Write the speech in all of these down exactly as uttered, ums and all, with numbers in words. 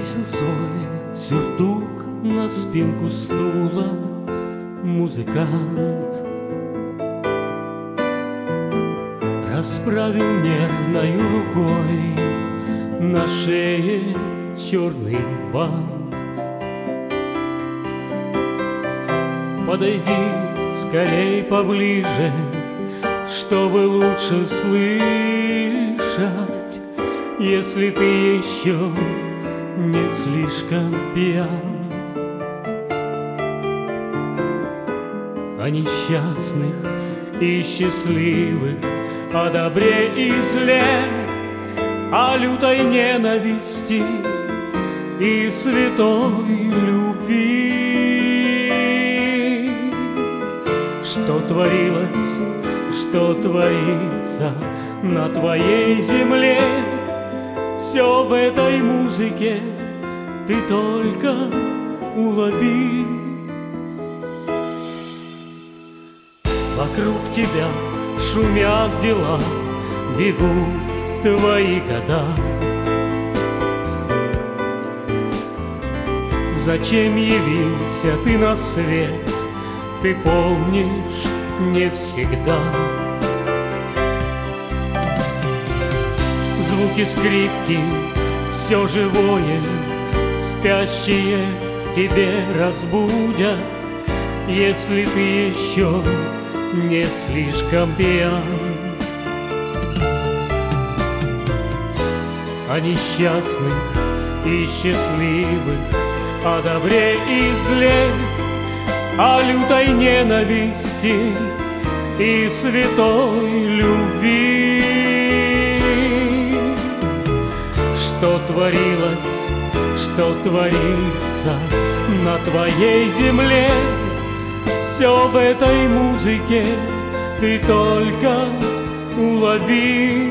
Повесил свой сюртук на спинку стула музыкант, расправил нервной рукой на шее черный бант. Подойди скорей поближе, чтобы лучше слышать, если ты еще не слишком пьян. О несчастных и счастливых, о добре и зле, о лютой ненависти и святой любви. Что творилось, что творится на твоей земле, все в этой музыке ты только улови. Вокруг тебя шумят дела, бегут твои года. Зачем явился ты на свет, ты помнишь не всегда. Звуки скрипки, все живое, спящие в тебе разбудят, если ты еще не слишком пьян. О несчастных и счастливых, о добре и зле, о лютой ненависти и святой любви. Что творилось, что творится на твоей земле, все в этой музыке ты только улови.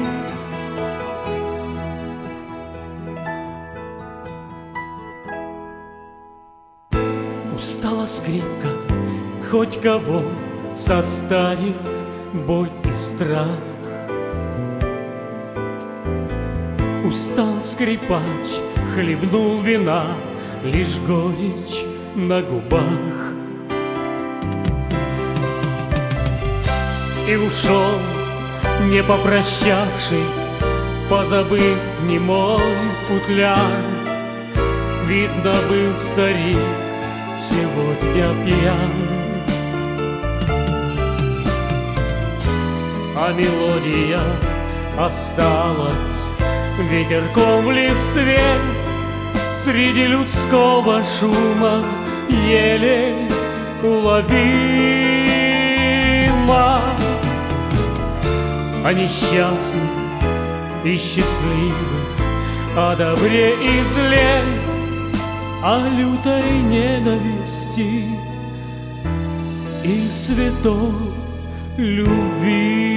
Устала скрипка, хоть кого состарит боль и страх. Устал скрипач, хлебнул вина, лишь горечь на губах. И ушел, не попрощавшись, позабыв немой футляр. Видно, был старик сегодня пьян. А мелодия осталась ветерком в листве, среди людского шума еле уловима. О несчастных и счастливых, о добре и зле, о лютой ненависти и святой любви.